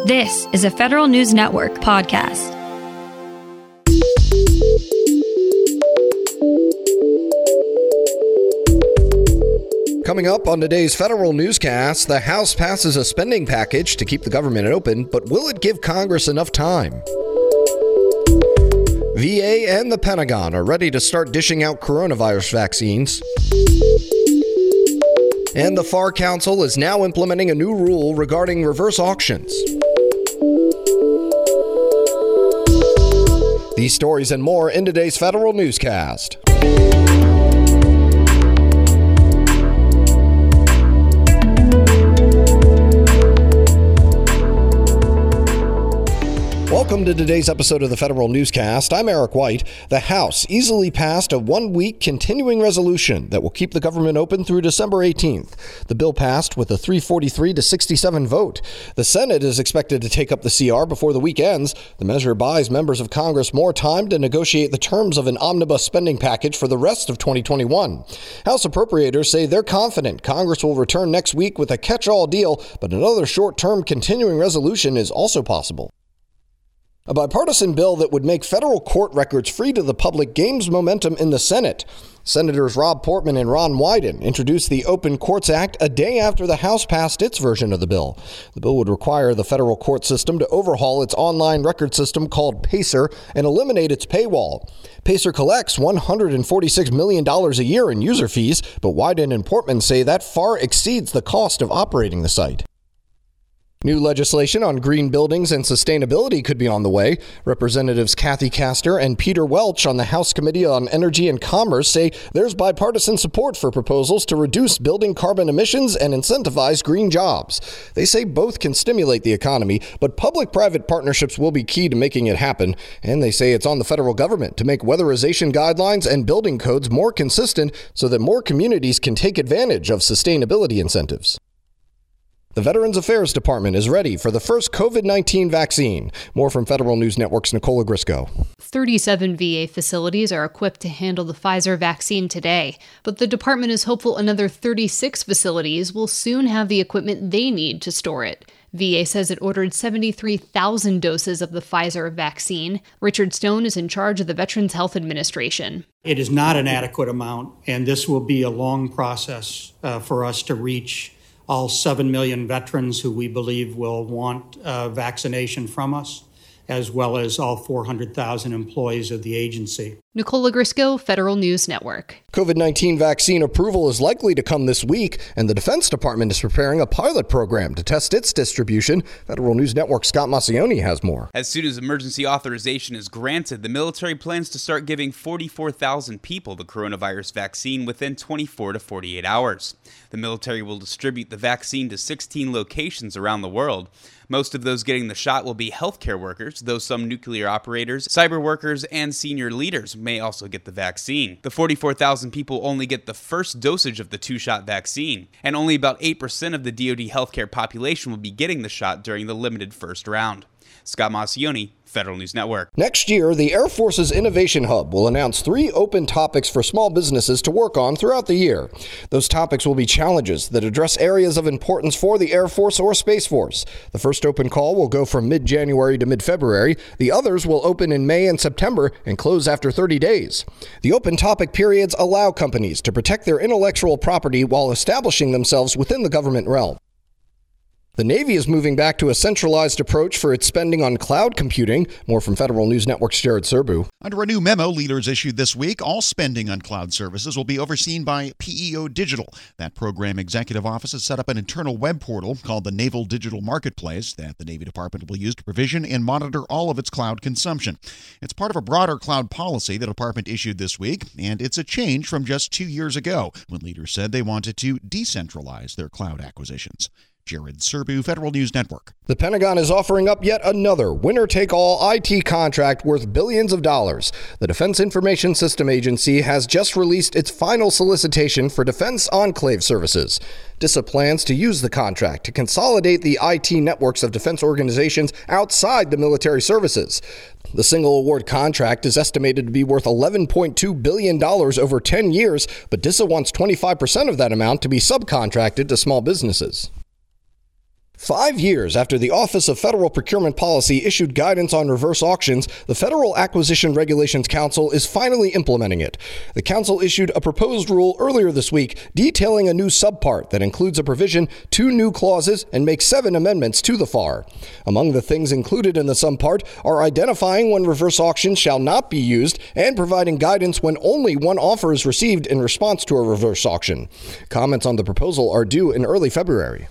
This is a Federal News Network podcast. Coming up on today's Federal Newscast, the House passes a spending package to keep the government open, but will it give Congress enough time? VA and the Pentagon are ready to start dishing out coronavirus vaccines. And the FAR Council is now implementing a new rule regarding reverse auctions. These stories and more in today's Federal Newscast. Welcome to today's episode of the Federal Newscast. I'm Eric White. The House easily passed a one-week continuing resolution that will keep the government open through December 18th. The bill passed with a 343 to 67 vote. The Senate is expected to take up the CR before the week ends. The measure buys members of Congress more time to negotiate the terms of an omnibus spending package for the rest of 2021. House appropriators say they're confident Congress will return next week with a catch-all deal, but another short-term continuing resolution is also possible. A bipartisan bill that would make federal court records free to the public gains momentum in the Senate. Senators Rob Portman and Ron Wyden introduced the Open Courts Act a day after the House passed its version of the bill. The bill would require the federal court system to overhaul its online record system called PACER and eliminate its paywall. PACER collects $146 million a year in user fees, but Wyden and Portman say that far exceeds the cost of operating the site. New legislation on green buildings and sustainability could be on the way. Representatives Kathy Castor and Peter Welch on the House Committee on Energy and Commerce say there's bipartisan support for proposals to reduce building carbon emissions and incentivize green jobs. They say both can stimulate the economy, but public-private partnerships will be key to making it happen. And they say it's on the federal government to make weatherization guidelines and building codes more consistent so that more communities can take advantage of sustainability incentives. The Veterans Affairs Department is ready for the first COVID-19 vaccine. More from Federal News Network's Nicola Grisco. 37 VA facilities are equipped to handle the Pfizer vaccine today, but the department is hopeful another 36 facilities will soon have the equipment they need to store it. VA says it ordered 73,000 doses of the Pfizer vaccine. Richard Stone is in charge of the Veterans Health Administration. It is not an adequate amount, and this will be a long process for us to reach all 7 million veterans who we believe will want vaccination from us, as well as all 400,000 employees of the agency. Nicola Grisco, Federal News Network. COVID-19 vaccine approval is likely to come this week, and the Defense Department is preparing a pilot program to test its distribution. Federal News Network's Scott Maucione has more. As soon as emergency authorization is granted, the military plans to start giving 44,000 people the coronavirus vaccine within 24 to 48 hours. The military will distribute the vaccine to 16 locations around the world. Most of those getting the shot will be healthcare workers, though some nuclear operators, cyber workers, and senior leaders may also get the vaccine. The 44,000 people only get the first dosage of the two-shot vaccine, and only about 8% of the DoD healthcare population will be getting the shot during the limited first round. Scott Maucione, Federal News Network. Next year, the Air Force's Innovation Hub will announce 3 open topics for small businesses to work on throughout the year. Those topics will be challenges that address areas of importance for the Air Force or Space Force. The first open call will go from mid-January to mid-February. The others will open in May and September and close after 30 days. The open topic periods allow companies to protect their intellectual property while establishing themselves within the government realm. The Navy is moving back to a centralized approach for its spending on cloud computing. More from Federal News Network's Jared Serbu. Under a new memo leaders issued this week, all spending on cloud services will be overseen by PEO Digital. That program executive office has set up an internal web portal called the Naval Digital Marketplace that the Navy Department will use to provision and monitor all of its cloud consumption. It's part of a broader cloud policy the department issued this week, and it's a change from just 2 years ago when leaders said they wanted to decentralize their cloud acquisitions. Jared Serbu, Federal News Network. The Pentagon is offering up yet another winner-take-all IT contract worth billions of dollars. The Defense Information System Agency has just released its final solicitation for Defense Enclave services. DISA plans to use the contract to consolidate the IT networks of defense organizations outside the military services. The single award contract is estimated to be worth $11.2 billion over 10 years, but DISA wants 25% of that amount to be subcontracted to small businesses. 5 years after the Office of Federal Procurement Policy issued guidance on reverse auctions, the Federal Acquisition Regulations Council is finally implementing it. The council issued a proposed rule earlier this week detailing a new subpart that includes a provision, 2 new clauses, and makes 7 amendments to the FAR. Among the things included in the subpart are identifying when reverse auctions shall not be used and providing guidance when only one offer is received in response to a reverse auction. Comments on the proposal are due in early February.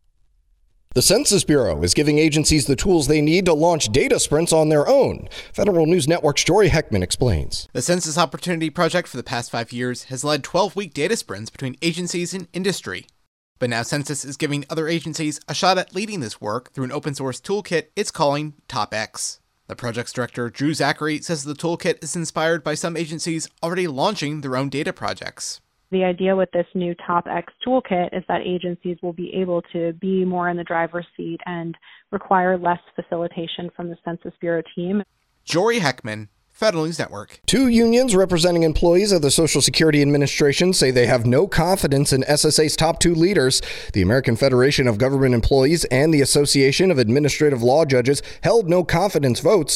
The Census Bureau is giving agencies the tools they need to launch data sprints on their own. Federal News Network's Jory Heckman explains. The Census Opportunity Project for the past 5 years has led 12-week data sprints between agencies and industry. But now Census is giving other agencies a shot at leading this work through an open-source toolkit it's calling TopX. The project's director, Drew Zachary, says the toolkit is inspired by some agencies already launching their own data projects. The idea with this new TopX toolkit is that agencies will be able to be more in the driver's seat and require less facilitation from the Census Bureau team. Jory Heckman, Federal News Network. 2 unions representing employees of the Social Security Administration say they have no confidence in SSA's top 2 leaders. The American Federation of Government Employees and the Association of Administrative Law Judges held no confidence votes.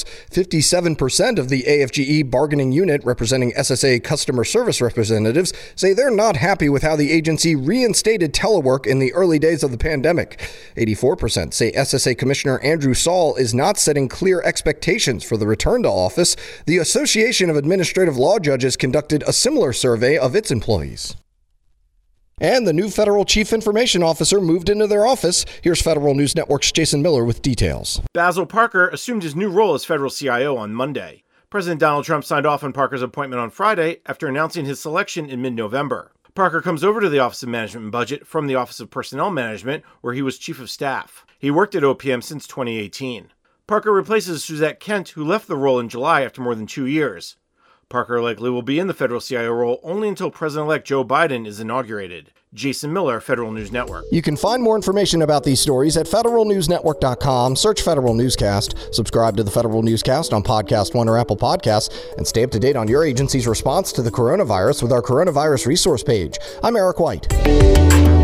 57% of the AFGE bargaining unit representing SSA customer service representatives say they're not happy with how the agency reinstated telework in the early days of the pandemic. 84% say SSA Commissioner Andrew Saul is not setting clear expectations for the return to office. The Association of Administrative Law Judges conducted a similar survey of its employees. And the new federal chief information officer moved into their office. Here's Federal News Network's Jason Miller with details. Basil Parker assumed his new role as federal CIO on Monday. President Donald Trump signed off on Parker's appointment on Friday after announcing his selection in mid-November. Parker comes over to the Office of Management and Budget from the Office of Personnel Management, where he was chief of staff. He worked at OPM since 2018. Parker replaces Suzette Kent, who left the role in July after more than 2 years. Parker likely will be in the federal CIO role only until President-elect Joe Biden is inaugurated. Jason Miller, Federal News Network. You can find more information about these stories at federalnewsnetwork.com. Search Federal Newscast. Subscribe to the Federal Newscast on Podcast One or Apple Podcasts, and stay up to date on your agency's response to the coronavirus with our coronavirus resource page. I'm Eric White.